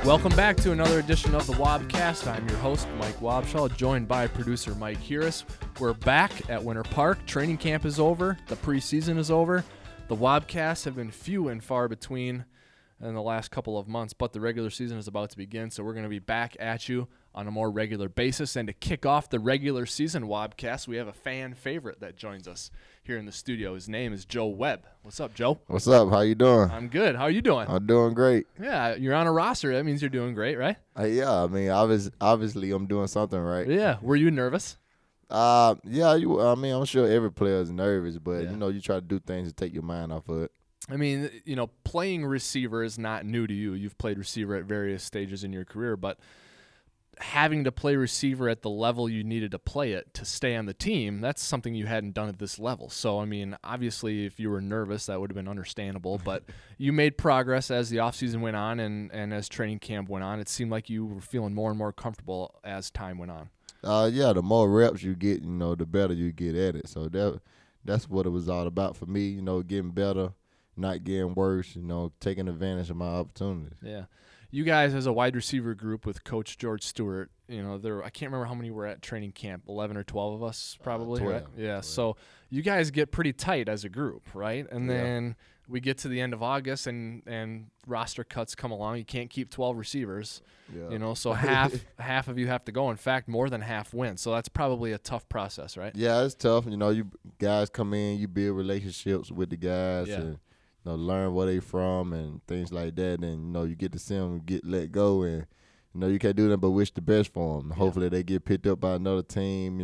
Welcome back to another edition of the Wobcast. I'm your host, Mike Wobschall, joined by producer Mike Hearis. We're back at Winter Park. Training camp is over. The preseason is over. The Wobcasts have been few and far between in the last couple of months, but the regular season is about to begin, so we're going to be back at you on a more regular basis. And to kick off the regular season Wobcast, we have a fan favorite that joins us here in the studio. His name is Joe Webb. What's up, Joe? What's up? How you doing? I'm good. How are you doing? I'm doing great. Yeah, you're on a roster. That means you're doing great, right? Yeah, I mean, obviously I'm doing something right. Yeah. Were you nervous? I'm sure every player is nervous, but, you try to do things to take your mind off of it. I mean, playing receiver is not new to you. You've played receiver at various stages in your career, but having to play receiver at the level you needed to play it to stay on the team, that's something you hadn't done at this level. So, I mean, obviously, if you were nervous, that would have been understandable, but you made progress as the offseason went on and as training camp went on. It seemed like you were feeling more and more comfortable as time went on. The more reps you get, the better you get at it. So that's what it was all about for me, getting better, not getting worse, taking advantage of my opportunities. Yeah. You guys as a wide receiver group with Coach George Stewart, I can't remember how many were at training camp, 11 or 12 of us probably, 12, right? Yeah, 12. So you guys get pretty tight as a group, right? And then we get to the end of August and roster cuts come along. You can't keep 12 receivers, so half of you have to go. In fact, more than half win. So that's probably a tough process, right? Yeah, it's tough. You guys come in, you build relationships with the guys and learn where they from and things like that. And, you get to see them get let go. And, you can't do nothing but wish the best for them. Hopefully they get picked up by another team.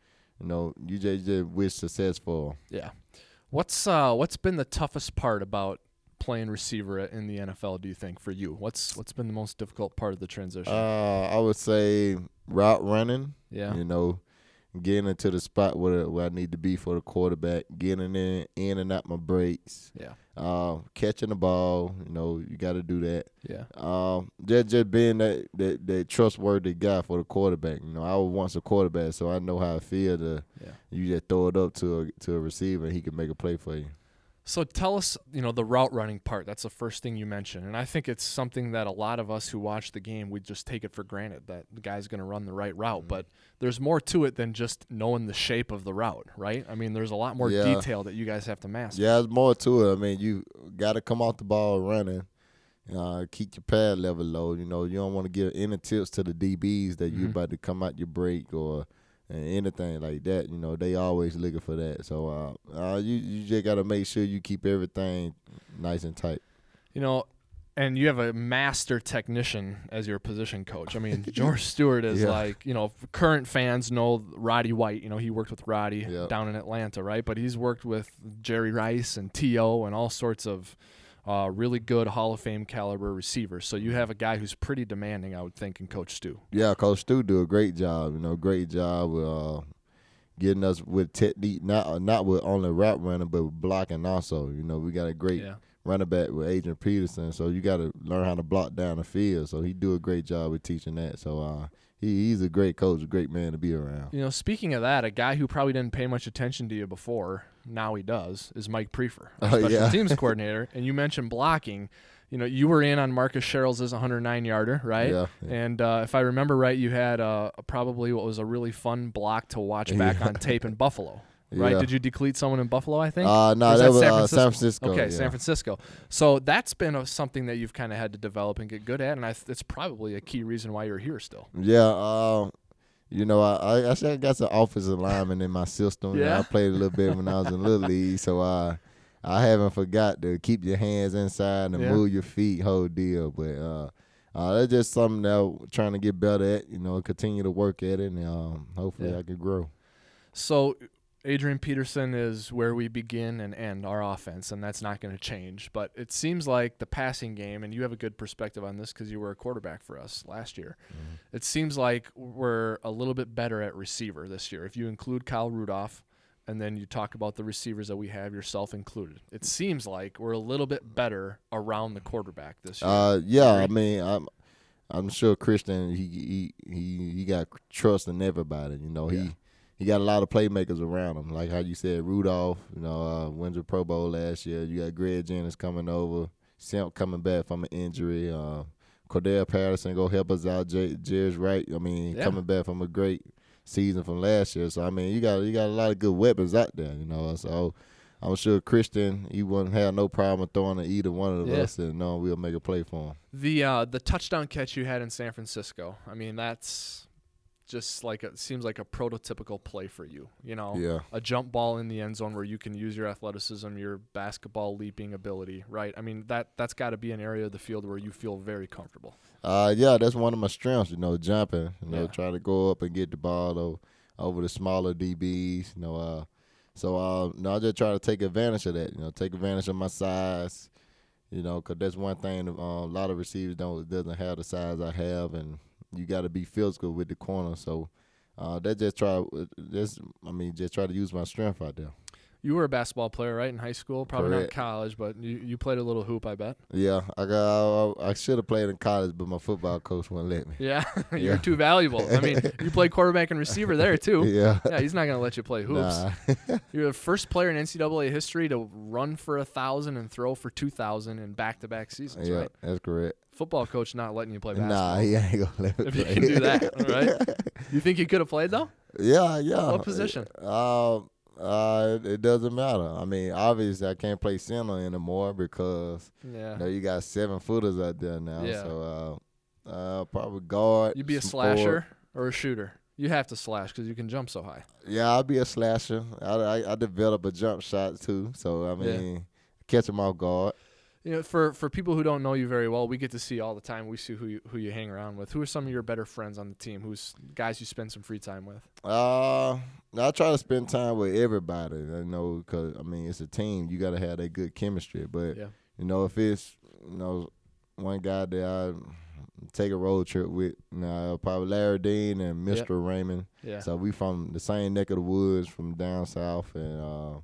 You just wish success for them. Yeah. What's been the toughest part about playing receiver in the NFL, do you think, for you? What's been the most difficult part of the transition? I would say route running. Yeah. Getting into the spot where I need to be for the quarterback, getting in and out my breaks. Yeah. Catching the ball, you got to do that. Yeah. Just being that trustworthy guy for the quarterback. I was once a quarterback, so I know how it feels to you just throw it up to a receiver and he can make a play for you. So tell us, the route running part. That's the first thing you mentioned. And I think it's something that a lot of us who watch the game, we just take it for granted that the guy's going to run the right route. Mm-hmm. But there's more to it than just knowing the shape of the route, right? I mean, there's a lot more detail that you guys have to master. Yeah, there's more to it. I mean, you got to come off the ball running. Keep your pad level low. You don't want to give any tips to the DBs that you're about to come out your break or anything like that. They always looking for that. So you just got to make sure you keep everything nice and tight. And you have a master technician as your position coach. I mean, George Stewart is current fans know Roddy White. He worked with Roddy down in Atlanta, right? But he's worked with Jerry Rice and T.O. and all sorts of really good Hall of Fame caliber receivers. So you have a guy who's pretty demanding, I would think, in Coach Stew. Yeah, Coach Stew do a great job. Great job with getting us with technique, not with only route running, but with blocking also. We got a great running back with Adrian Peterson, so you got to learn how to block down the field. So he do a great job with teaching that. So he's a great coach, a great man to be around. Speaking of that, a guy who probably didn't pay much attention to you before, now he does, is Mike Prefer, our special teams coordinator. And you mentioned blocking. You were in on Marcus Sherrill's 109-yarder, right? Yeah. And if I remember right, you had probably what was a really fun block to watch back on tape in Buffalo. Right? Yeah. Did you decleat someone in Buffalo, I think? No, that was San Francisco. Okay, San Francisco. So that's been something that you've kind of had to develop and get good at, and it's probably a key reason why you're here still. Yeah, I got some offensive lineman in my system. Yeah. I played a little bit when I was in Little League, so I haven't forgot to keep your hands inside and move your feet, whole deal. But that's just something that I'm trying to get better at, continue to work at it, and hopefully I can grow. So Adrian Peterson is where we begin and end our offense, and that's not going to change. But it seems like the passing game, and you have a good perspective on this because you were a quarterback for us last year. Mm-hmm. It seems like we're a little bit better at receiver this year. If you include Kyle Rudolph, and then you talk about the receivers that we have, yourself included, it seems like we're a little bit better around the quarterback this year. Yeah, I mean, I'm sure Christian, he got trust in everybody. He got a lot of playmakers around him, like how you said, Rudolph. Wins the Pro Bowl last year. You got Greg Jennings coming over, Simp coming back from an injury. Of Cordell Patterson go help us out. Jerry's Wright. I mean, coming back from a great season from last year. So I mean, you got a lot of good weapons out there. You know, so I'm sure Christian, he wouldn't have no problem throwing at either one of us, and we'll make a play for him. The touchdown catch you had in San Francisco, I mean, that's just like it seems like a prototypical play for you. You know, a jump ball in the end zone where you can use your athleticism, your basketball leaping ability, right? I mean, that's got to be an area of the field where you feel very comfortable. Yeah, that's one of my strengths. You know, jumping. You know, trying to go up and get the ball over the smaller DBs. You know. So, I just try to take advantage of that, take advantage of my size, because that's one thing a lot of receivers doesn't have the size I have, and you got to be physical with the corner. So, just try to use my strength out there. You were a basketball player, right, in high school? Probably not college, but you played a little hoop, I bet. Yeah, I should have played in college, but my football coach wouldn't let me. Yeah, you're too valuable. I mean, you play quarterback and receiver there, too. Yeah, he's not going to let you play hoops. Nah. You're the first player in NCAA history to run for 1,000 and throw for 2,000 in back-to-back seasons, right? Yeah, that's correct. Football coach not letting you play basketball. Nah, he ain't going to let me play. If you can do that, all right? You think you could have played, though? Yeah. What position? It doesn't matter. I mean, obviously, I can't play center anymore because you got 7-footers out there now. Yeah. So probably guard. You'd be a slasher or a shooter. You have to slash because you can jump so high. Yeah, I'll be a slasher. I develop a jump shot too. So I mean, catch them off guard. For people who don't know you very well, we get to see all the time. We see who you hang around with. Who are some of your better friends on the team? Who's guys you spend some free time with? I try to spend time with everybody. Because I mean it's a team. You got to have that good chemistry. But if it's one guy that I take a road trip with, probably Larry Dean and Mr. Raymond. Yeah. So we from the same neck of the woods from down south, and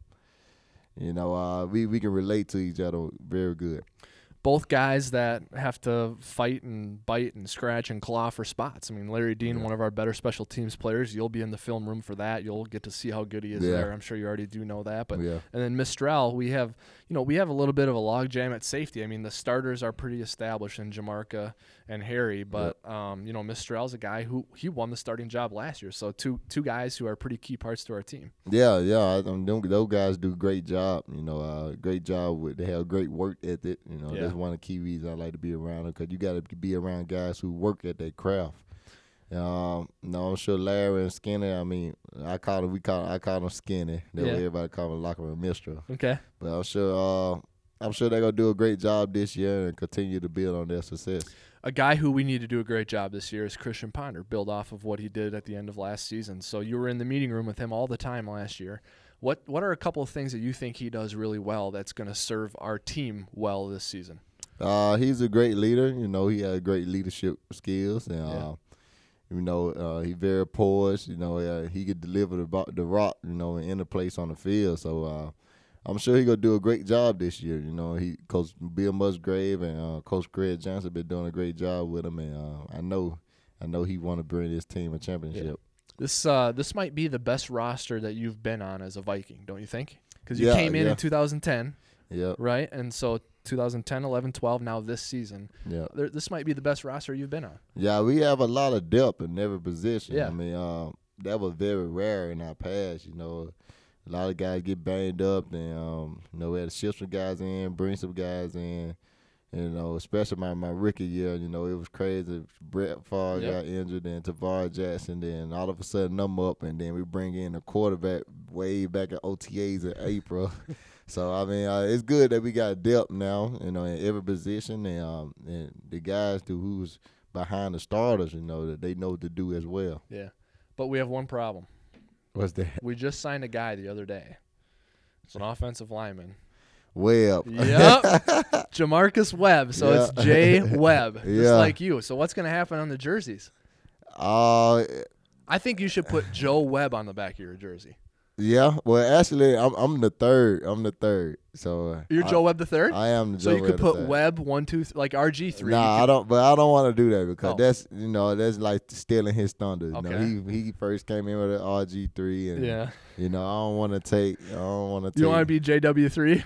we can relate to each other very good. Both guys that have to fight and bite and scratch and claw for spots. I mean, Larry Dean, one of our better special teams players. You'll be in the film room for that. You'll get to see how good he is there. I'm sure you already do know that. But and then Mistral, we have a little bit of a logjam at safety. I mean, the starters are pretty established in Jamarca and Harry, but Mistral's a guy who he won the starting job last year. So two guys who are pretty key parts to our team. Yeah. Those guys do a great job. Great job. They have great work ethic. That's one of the key reasons I like to be around them, because you got to be around guys who work at their craft. I'm sure Larry and Skinny. I mean, I call them Skinny. That way everybody call them locker room Mistral. Okay. But I'm sure they're gonna do a great job this year and continue to build on their success. A guy who we need to do a great job this year is Christian Ponder, build off of what he did at the end of last season. So you were in the meeting room with him all the time last year. What are a couple of things that you think he does really well that's going to serve our team well this season? He's a great leader. He has great leadership skills, and he's very poised. He could deliver the rock, and enter place on the field. So I'm sure he's gonna do a great job this year. Coach Bill Musgrave and Coach Craig Johnson been doing a great job with him, and I know he want to bring his team a championship. Yeah. This might be the best roster that you've been on as a Viking, don't you think? Because you came in 2010, right? And so 2010, 11, 12, now this season. Yeah, this might be the best roster you've been on. Yeah, we have a lot of depth in every position. Yeah. I mean, that was very rare in our past. A lot of guys get banged up, and we had to shift some guys in, bring some guys in. Especially my rookie year, it was crazy. Brett Favre got injured, and Tavar Jackson, then all of a sudden I'm up, and then we bring in a quarterback way back at OTAs in April. So, I mean, it's good that we got depth now, in every position, and the guys who's behind the starters, that they know what to do as well. Yeah, but we have one problem. What's that? We just signed a guy the other day. It's an offensive lineman. Webb. Yep. Jamarcus Webb. So it's J. Webb, just like you. So what's going to happen on the jerseys? I think you should put Joe Webb on the back of your jersey. Yeah. Well, actually, I'm the third. So you're Joe Webb the third? I am the Joe Webb. So you could put Webb 1, 2, like RG3. Nah, I don't. But I don't want to do that because that's like stealing his thunder. Okay. He first came in with an RG3, and I don't want to take. You want to be JW3?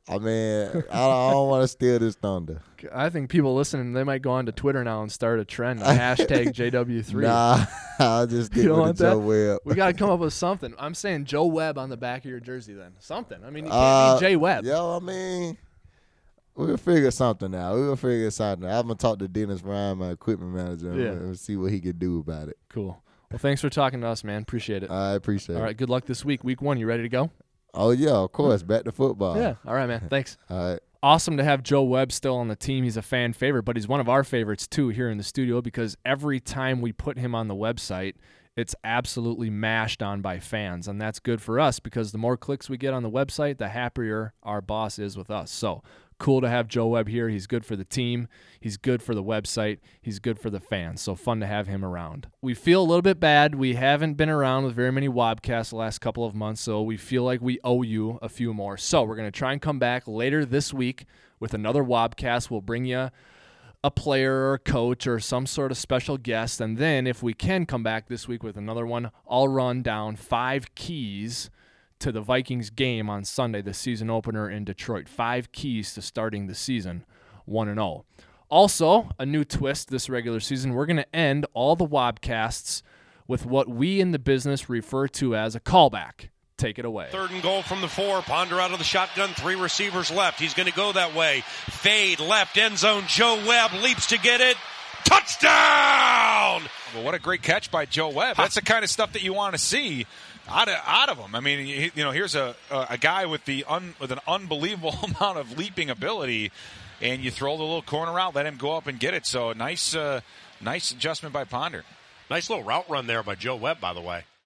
I mean, I don't want to steal this thunder. I think people listening, they might go on to Twitter now and start a trend. Hashtag JW3. Nah, I'll just stick with Joe Webb. We got to come up with something. I'm saying Joe Webb on the back of your jersey then. Something. I mean, you can't be Jay Webb. Yo, I mean, we'll figure something out. I'm going to talk to Dennis Ryan, my equipment manager, and see what he can do about it. Cool. Well, thanks for talking to us, man. Appreciate it. I appreciate it. All right, good luck this week. Week 1, you ready to go? Oh, yeah, of course. Back to football. Yeah. All right, man. Thanks. All right. Awesome to have Joe Webb still on the team. He's a fan favorite, but he's one of our favorites, too, here in the studio because every time we put him on the website, it's absolutely mashed on by fans, and that's good for us because the more clicks we get on the website, the happier our boss is with us. So cool to have Joe Webb here. He's good for the team. He's good for the website. He's good for the fans. So fun to have him around. We feel a little bit bad. We haven't been around with very many Wobcasts the last couple of months, so we feel like we owe you a few more. So we're going to try and come back later this week with another Wobcast. We'll bring you a player or a coach or some sort of special guest, and then if we can come back this week with another one, I'll run down 5 keys to the Vikings game on Sunday, the season opener in Detroit. 5 keys to starting the season 1-0. Also, a new twist this regular season, we're going to end all the Wobcasts with what we in the business refer to as a callback. Take it away. 3rd and goal from the 4. Ponder out of the shotgun. 3 receivers left. He's going to go that way. Fade left end zone. Joe Webb leaps to get it. Touchdown! Well, what a great catch by Joe Webb. That's the kind of stuff that you want to see out of him. I mean, here's a guy with an unbelievable amount of leaping ability, and you throw the little corner out, let him go up and get it. So nice adjustment by Ponder. Nice little route run there by Joe Webb, by the way.